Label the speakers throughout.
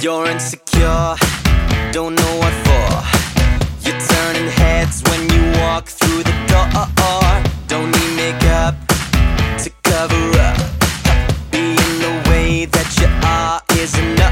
Speaker 1: You're insecure, don't know what for. You're turning heads when you walk through the door. Don't need makeup to cover up. Being the way that you are is enough.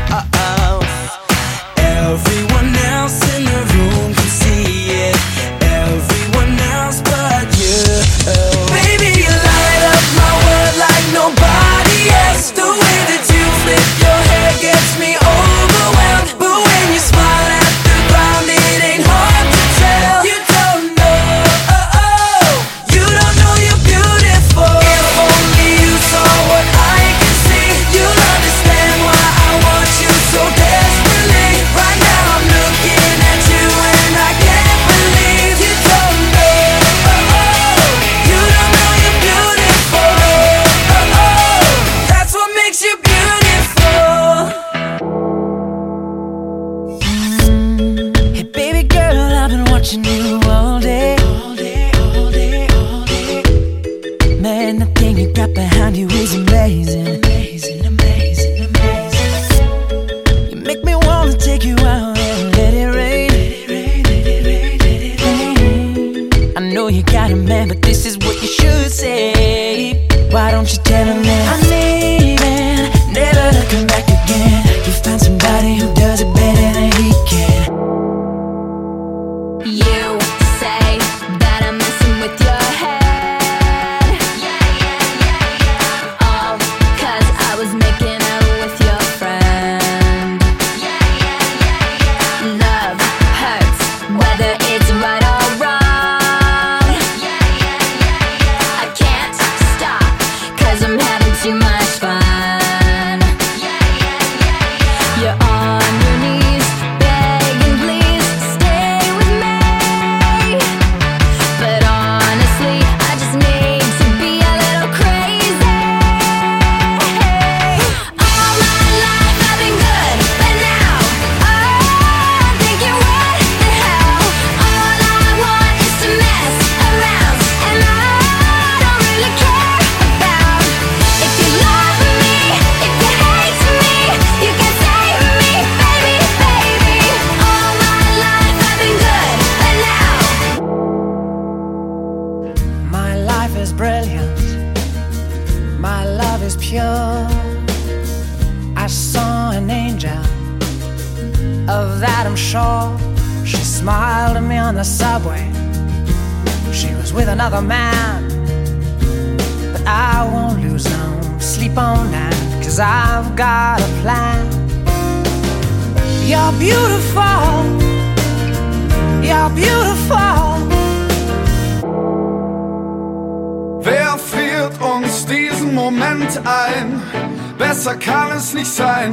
Speaker 1: Everyone else in the room can see it. Everyone else but you. Baby, you light up my world like nobody else. The way that you flip your hair gets me overwhelmed. But when you smile at the ground, it ain't hard to tell. You don't know, you don't know you're beautiful. If only you saw what I can see, you'll understand why I want you so desperately. Right now I'm looking at you and I can't believe you don't know, you don't know you're beautiful. That's what makes you beautiful. Hey baby girl, I've been watching you all day. Man, the thing you got behind you is amazing. You make me wanna take you out and let it rain. I know you got a man, but this is what you should say. Why don't you tell him that I'm leaving, never looking back again. You found somebody who does it better than he can.
Speaker 2: You say that I'm messing with your head. All 'cause I was making out with your friend. Love hurts, whether it's right or wrong. I can't stop 'cause I'm having too much fun. You're on your knees, begging please stay with me. But honestly, I just need to be a little crazy. All my life I've been good, but now I'm thinking what the hell. All I want is to mess around, and I don't really care about if you love me, if you hate me. You can save me, baby, baby. All my life I've been good, but now
Speaker 3: My life is brilliant, my love is pure. I saw an angel, of that I'm sure. She smiled at me on the subway, she was with another man. But I won't lose no sleep on that, 'cause I've got a plan. You're beautiful, you're beautiful.
Speaker 4: Wer friert uns diesen Moment ein? Besser kann es nicht sein.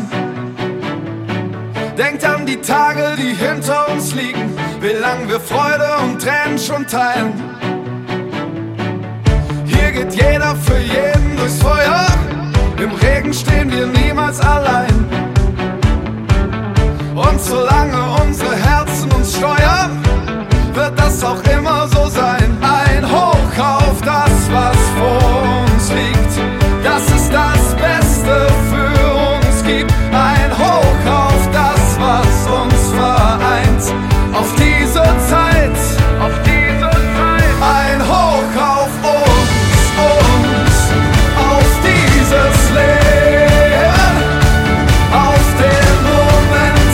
Speaker 4: Denkt an die Tage, die hinter uns liegen, wie lang wir Freude und Tränen schon teilen. Hier geht jeder für jeden durchs Feuer, im Regen stehen wir niemals allein. Und solange unsere Herzen uns steuern, wird das auch immer so sein. Ein Hoch auf das, was vor uns liegt, dass es das Beste für uns gibt. Ein Hoch auf das, was uns vereint, auf diese Zeit, auf diese Zeit. Ein Hoch auf uns, auf dieses Leben, auf den Moment,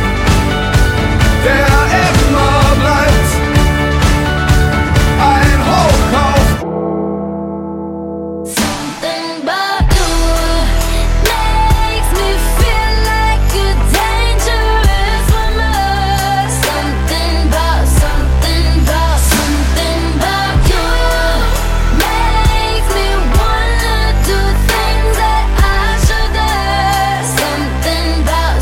Speaker 4: der immer bleibt. Ein Hoch auf
Speaker 2: something about you makes me feel like a dangerous woman. Something about you makes me wanna do things that I shouldn't. Something about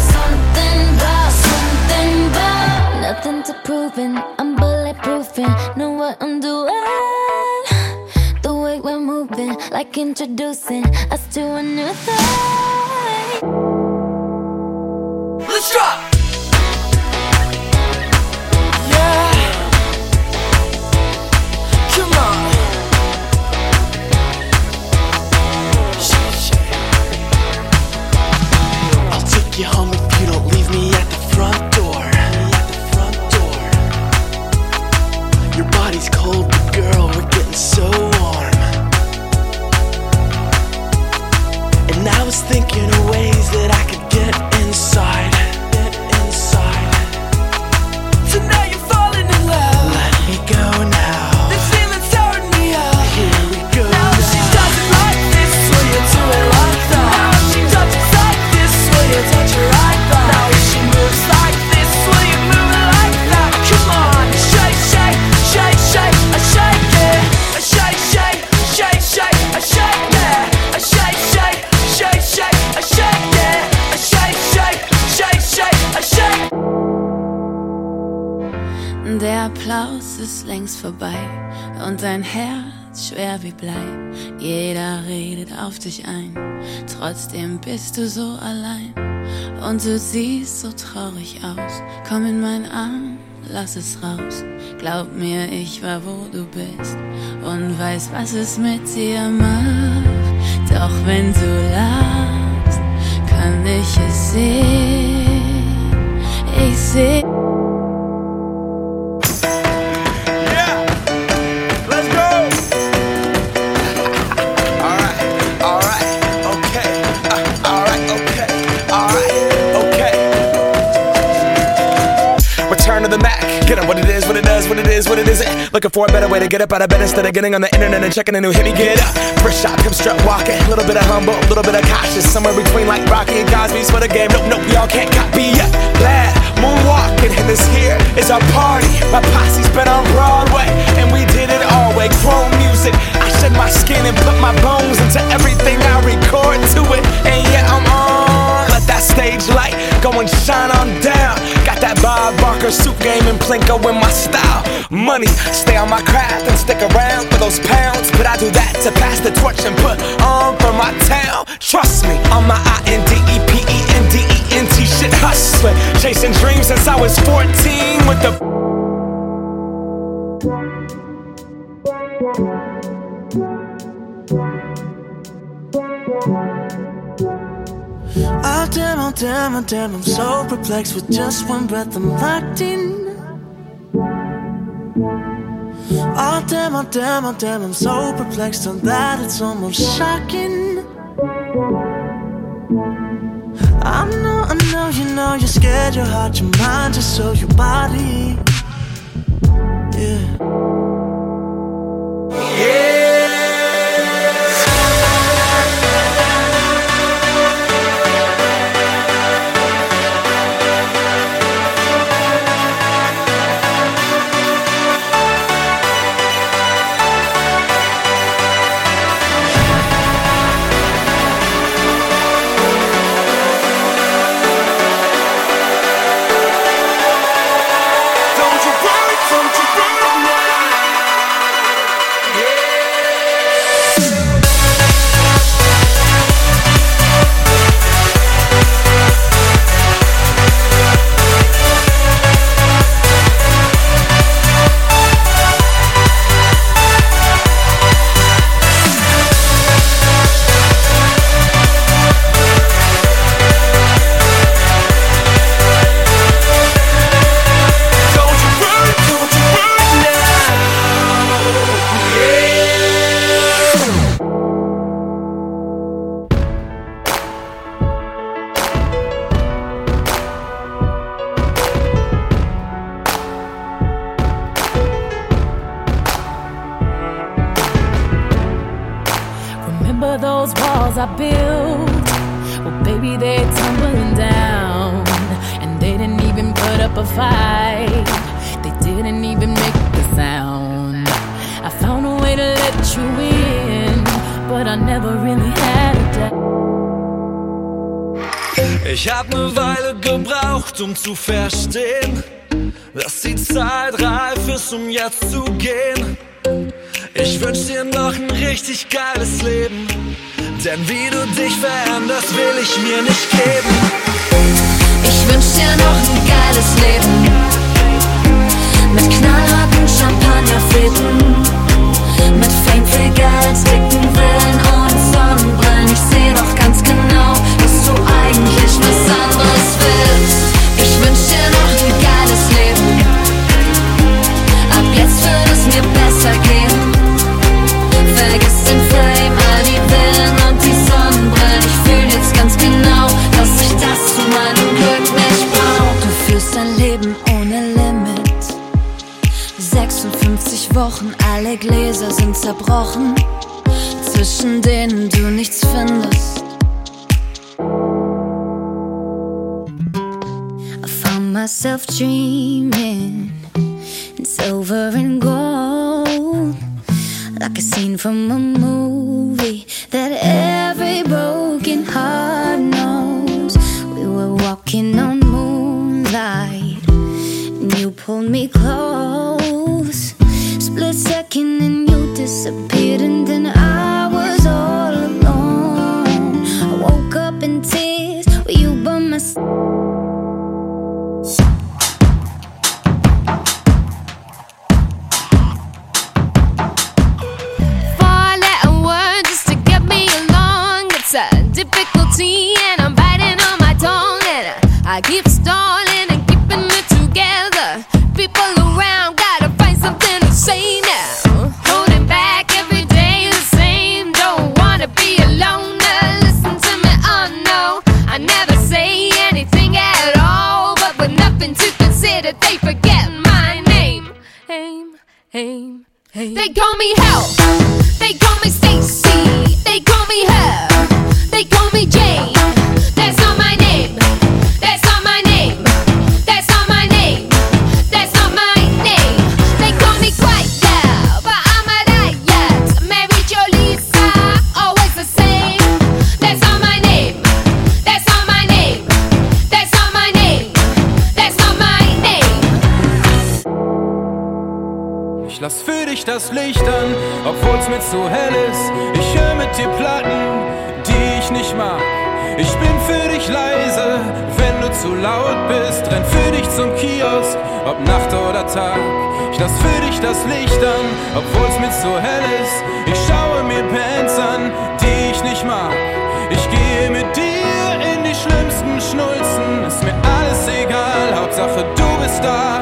Speaker 2: nothing to proving. I'm bulletproofing, know what I'm doing. The way we're moving, like introducing us to a new thing.
Speaker 1: Let's drop.
Speaker 3: Yeah, come on. I'll take you home if you don't
Speaker 5: body's cold, but girl, we're getting so warm. And I was thinking of ways that I could get inside. So now you're falling in love. Let me go now. This feeling's tearing me up. Here we go now. She does it like this, will you do it like that? Now she touches like this, will you touch her like that? Now she moves like this, will you move it like that? Come on, shake, shake, shake, shake, I shake it. I shake, shake, shake, shake, I shake it. I shake, shake, shake, shake, I shake it. I shake, shake, shake, shake, I shake.
Speaker 6: Der Applaus ist längst vorbei und dein Herz schwer wie Blei. Jeder redet auf dich ein, trotzdem bist du so allein. Und du siehst so traurig aus, komm in meinen Arm, lass es raus. Glaub mir, ich war wo du bist und weiß, was es mit dir macht. Doch wenn du lachst, kann ich es sehen, ich seh.
Speaker 5: Get up, what it is, what it does, what it is, what it isn't. Looking for a better way to get up out of bed instead of getting on the internet and checking a new hit. Me get up, first shot, come strut walking. Little bit of humble, little bit of cautious. Somewhere between like Rocky and Cosby's for the game. Nope, nope, y'all can't copy yet. Glad moonwalking, and this here is our party. My posse's been on Broadway, and we did it all way. Chrome music, I shed my skin and put my bones into everything I record to it. And yeah, I'm on. Let that stage light go and shine on down. Got that Bob Barker suit game and Plinko in my style. Money, stay on my craft and stick around for those pounds. But I do that to pass the torch and put on for my town. Trust me, on my INDEPENDENT shit hustling. Chasing dreams since I was 14 with the...
Speaker 3: Oh damn, oh damn, oh damn, I'm so perplexed. With just one breath I'm locked in. Oh damn, oh damn, oh damn, I'm so perplexed on that it's almost shocking. I know, you know, you're scared, your heart, your mind, just so your body. Yeah.
Speaker 6: Those walls I built, well baby they're tumbling down. And they didn't even put up a fight, they didn't even make a sound. I found a way to let you in, but I never really had a doubt.
Speaker 1: Ich hab ne Weile gebraucht, zu verstehen, dass die Zeit reif ist, jetzt zu gehen. Ich wünsch dir noch ein richtig geiles Leben, denn wie du dich veränderst, will ich mir nicht geben.
Speaker 2: Ich wünsch dir noch ein geiles Leben, mit knallharten Champagnerfäden, mit Fame, viel Geld, dicken Villen und Sonnenbrillen. Ich seh doch ganz genau, dass du eigentlich was anderes willst. Ich wünsch dir noch ein geiles Leben, ab jetzt wird es mir
Speaker 6: 56 Wochen, alle Gläser sind zerbrochen, zwischen denen du nichts findest. I found myself dreaming in silver and gold, like a scene from a movie that every broken heart knows. We were walking on moonlight, and you pulled me close. Split second and you disappeared, and then I was all alone. I woke up in tears with you by my side.
Speaker 2: Difficulty and I'm biting on my tongue, and I keep stalling and keeping it together. People around, gotta find something to say now. Holding back every day the same. Don't wanna be alone. Listen to me, oh no. I never say anything at all, but with nothing to consider, they forget my name. They call me Hell. They call me Stacy. They call me Her. They call me Jane. That's not my name. That's not my name. That's not my name. That's not my name. They call me Quiet Girl, but I'm a riot. Mary Jo Lisa, always the same. That's not my name. That's not my name. That's not my name. That's not my name.
Speaker 4: Ich lass für dich das Licht an, obwohl's mir zu hell ist. Ich hör mit dir Platten, die ich nicht mag. Ich bin für dich leise, wenn du zu laut bist. Renn für dich zum Kiosk, ob Nacht oder Tag. Ich lass für dich das Licht an, obwohl's mir zu hell ist. Ich schaue mir Bands an, die ich nicht mag. Ich gehe mit dir in die schlimmsten Schnulzen. Ist mir alles egal, Hauptsache du bist da.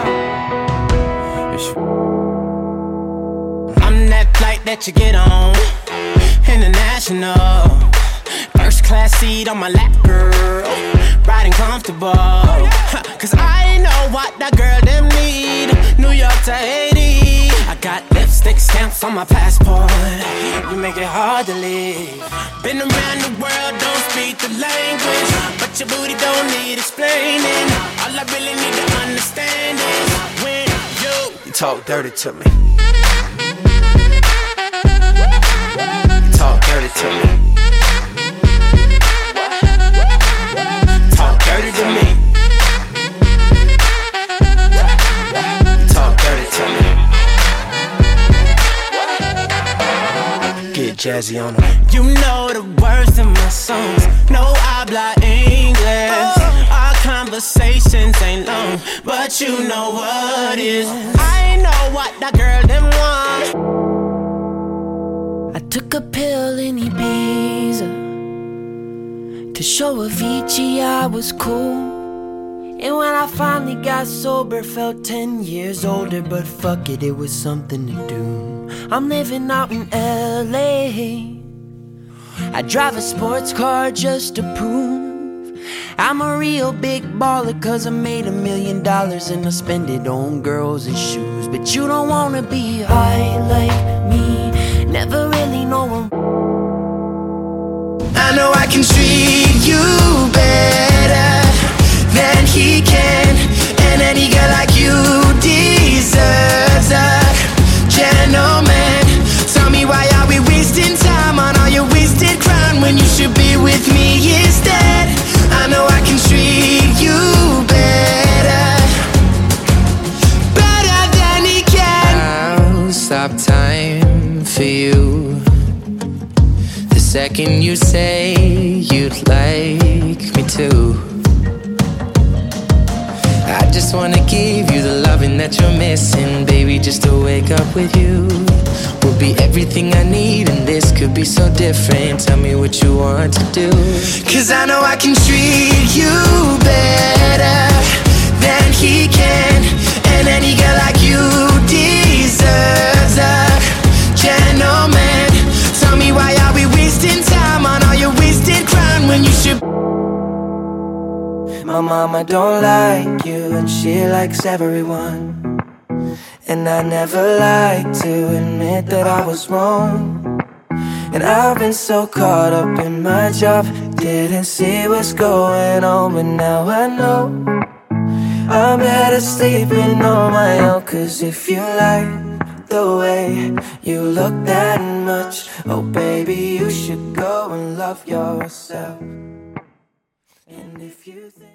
Speaker 7: I'm that flight that you get on, international. First class seat on my lap, girl, riding comfortable. Cause I know what that girl them need. New York to Haiti, I got lipstick stamps on my passport. You make it hard to leave. Been around the world, don't speak the language, but your booty don't need explaining. All I really need to understand is when you talk dirty to me. Talk dirty to me. Talk dirty to me. Talk dirty to me. Get jazzy on them. You know the words in my songs. No habla English. Our conversations ain't long, but you know what is. I know what that girl them want.
Speaker 3: I took a pill in Ibiza to show Avicii I was cool. And when I finally got sober, felt 10 years older. But fuck it, it was something to do. I'm living out in LA. I drive a sports car just to prove I'm a real big baller, cause I made $1 million and I spend it on girls and shoes. But you don't wanna be high like me, never really know him.
Speaker 1: I know I can treat you better than he can, and any girl like you deserves a gentleman. Tell me, why are we wasting time on all your wasted crown when you should be with me instead? I know I can treat you better, better than he can.
Speaker 8: I'll stop time for you the second you say you'd like me to. I just wanna give you the loving that you're missing, baby. Just to wake up with you will be everything I need, and this could be so different. Tell me what you want to do.
Speaker 1: Cause I know I can treat you better than he can, and any girl like you deserves a gentleman. Tell me, why are we wasting time on all your wasted crown when you should.
Speaker 3: My mama don't like you and she likes everyone.
Speaker 1: And I never like to admit that I was wrong. And I've been so caught up in my job, didn't see what's going on, but now I know I'm better sleeping on my own. Cause if you like the way you look that much, oh baby, you should go and love yourself. And if you think